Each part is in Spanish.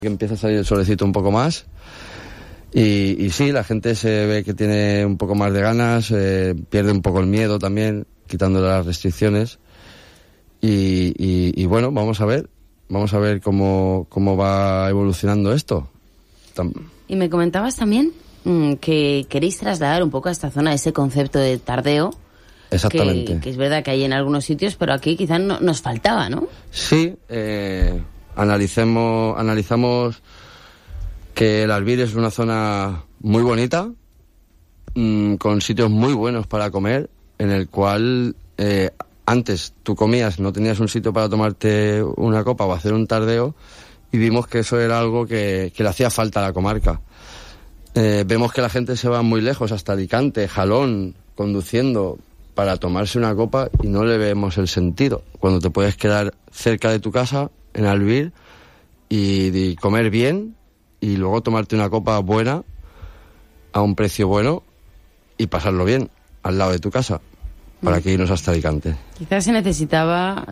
que empieza a salir el solecito un poco más y sí, la gente se ve que tiene un poco más de ganas, pierde un poco el miedo también, quitándole las restricciones y bueno, vamos a ver cómo va evolucionando esto. Y me comentabas también que queréis trasladar un poco a esta zona ese concepto de tardeo. Exactamente. Que es verdad que hay en algunos sitios, pero aquí quizás nos faltaba, ¿no? Sí, analizamos que el Albir es una zona muy bonita, con sitios muy buenos para comer, en el cual antes tú comías, no tenías un sitio para tomarte una copa o hacer un tardeo, y vimos que eso era algo que le hacía falta a la comarca. Vemos que la gente se va muy lejos, hasta Alicante, Jalón, conduciendo para tomarse una copa, y no le vemos el sentido, cuando te puedes quedar cerca de tu casa, en Albir, y comer bien, y luego tomarte una copa buena, a un precio bueno, y pasarlo bien, al lado de tu casa, para que irnos hasta Alicante. Quizás se necesitaba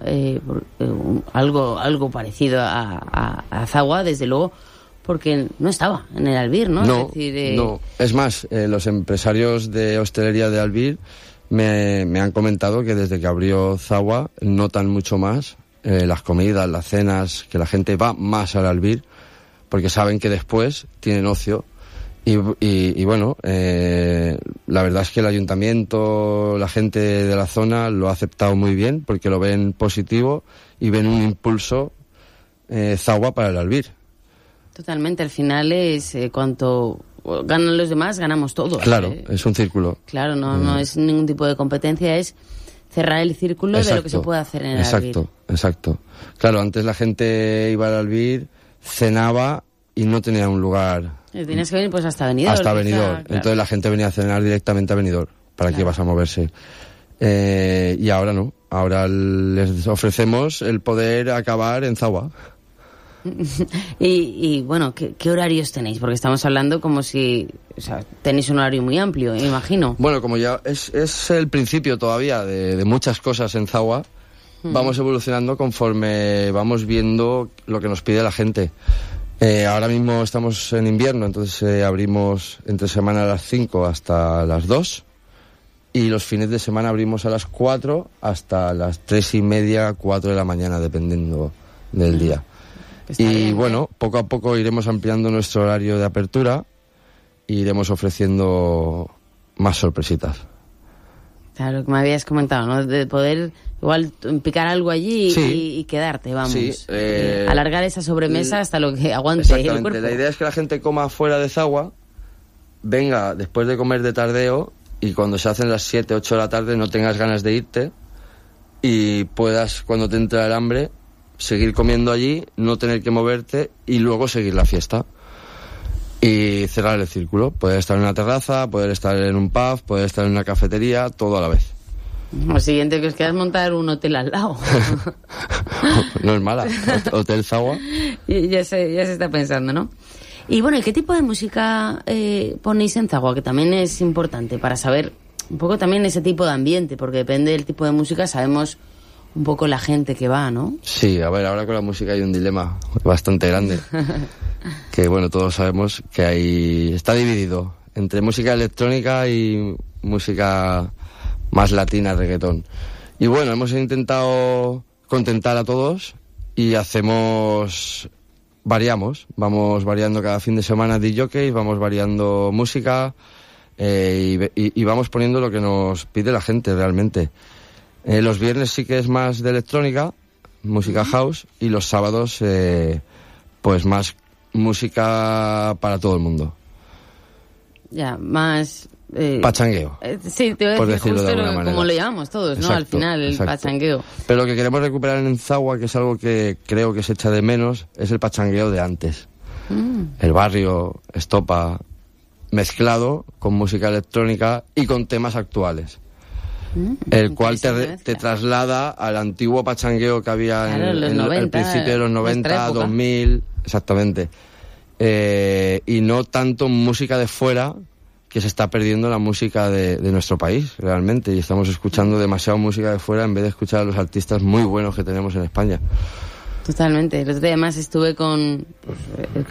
algo parecido a Azagua, desde luego, porque no estaba en el Albir, ¿no? No, es decir, no. Es más, los empresarios de hostelería de Albir me han comentado que desde que abrió Zagua notan mucho más las comidas, las cenas, que la gente va más al Albir, porque saben que después tienen ocio. Y bueno, la verdad es que el ayuntamiento, la gente de la zona lo ha aceptado muy bien, porque lo ven positivo y ven un impulso Zagua para el Albir. Totalmente, al final es cuanto ganan los demás, ganamos todos. Claro, es un círculo. Claro, no es ningún tipo de competencia, es cerrar el círculo. Exacto, de lo que se puede hacer en el Albir. Exacto. Claro, antes la gente iba al Albir, cenaba y no tenía un lugar. Tenías que venir pues hasta Benidorm. Hasta Benidorm. Claro. Entonces la gente venía a cenar directamente a Benidorm. ¿Para qué vas a moverse? Y ahora no. Ahora les ofrecemos el poder acabar en Zagua. Y bueno, ¿qué horarios tenéis? Porque estamos hablando como si, o sea, tenéis un horario muy amplio, imagino. Bueno, como ya es el principio todavía de muchas cosas en Zagua, vamos evolucionando conforme vamos viendo lo que nos pide la gente. Ahora mismo estamos en invierno, entonces abrimos entre semana a las 5 hasta las 2, y los fines de semana abrimos a las 4 hasta las 3:30, 4 de la mañana, dependiendo del día. Y bien, bueno, poco a poco iremos ampliando nuestro horario de apertura e iremos ofreciendo más sorpresitas. Claro, que me habías comentado, ¿no? De poder igual picar algo allí, sí, y quedarte, vamos. Sí, alargar esa sobremesa hasta lo que aguante exactamente. El cuerpo. La idea es que la gente coma fuera de Zagua, venga después de comer de tardeo, y cuando se hacen las 7, 8 de la tarde no tengas ganas de irte, y puedas, cuando te entre el hambre, seguir comiendo allí, no tener que moverte y luego seguir la fiesta. Y cerrar el círculo. Poder estar en una terraza, poder estar en un pub, poder estar en una cafetería, todo a la vez. Lo siguiente que os queda es montar un hotel al lado. No es mala. Hotel Zagua. Ya se está pensando, ¿no? Y bueno, ¿y qué tipo de música ponéis en Zagua? Que también es importante para saber un poco también ese tipo de ambiente, porque depende del tipo de música sabemos un poco la gente que va, ¿no? Sí, a ver, ahora con la música hay un dilema bastante grande. Que bueno, todos sabemos que está dividido entre música electrónica y música más latina, reggaetón. Y bueno, hemos intentado contentar a todos y variamos, vamos variando cada fin de semana DJs, vamos variando música y vamos poniendo lo que nos pide la gente realmente. Los viernes sí que es más de electrónica, música house, y los sábados pues más música para todo el mundo. Ya, más... pachangueo. Sí, te voy a por decir decirlo justo de alguna manera. Como lo llamamos todos, ¿no? Exacto, Al final, el pachangueo. Pero lo que queremos recuperar en Zagua, que es algo que creo que se echa de menos, es el pachangueo de antes. El barrio, estopa, mezclado con música electrónica y con temas actuales. El cual te traslada al antiguo pachangueo que había, claro, en el principio de los 90, 2000, exactamente. Y no tanto música de fuera, que se está perdiendo la música de nuestro país, realmente. Y estamos escuchando demasiado música de fuera en vez de escuchar a los artistas muy buenos que tenemos en España. Totalmente. El otro día además estuve con